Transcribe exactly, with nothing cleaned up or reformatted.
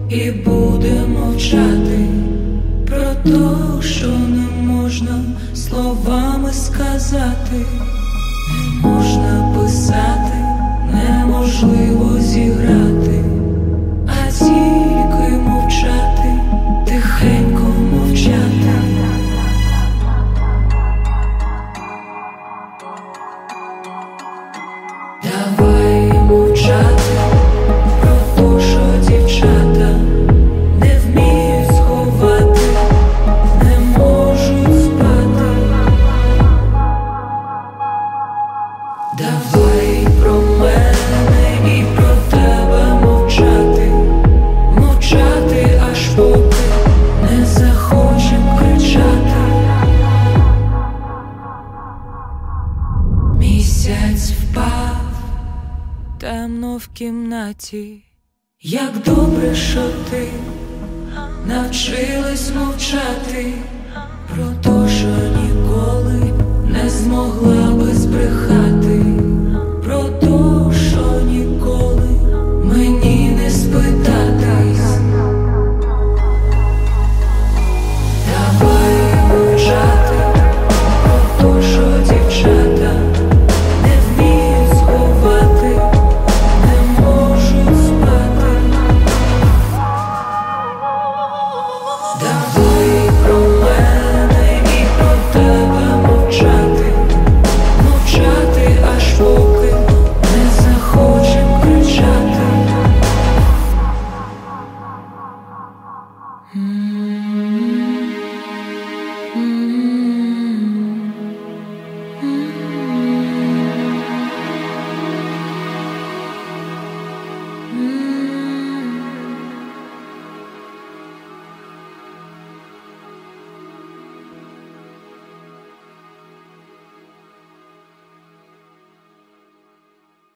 і буде мовчати про те, що не можна словами сказати, не можна писати, неможливо зіграти, а тільки мовчати, тихенько мовчати. Давай мовчати про те, що дівчата не вміють сховати, не можуть спати. Давай про мене і про тебе мовчати, мовчати, аж поки не захочем кричати. Місяць впав темно в кімнаті. Як добре, що ти навчилась мовчати про те,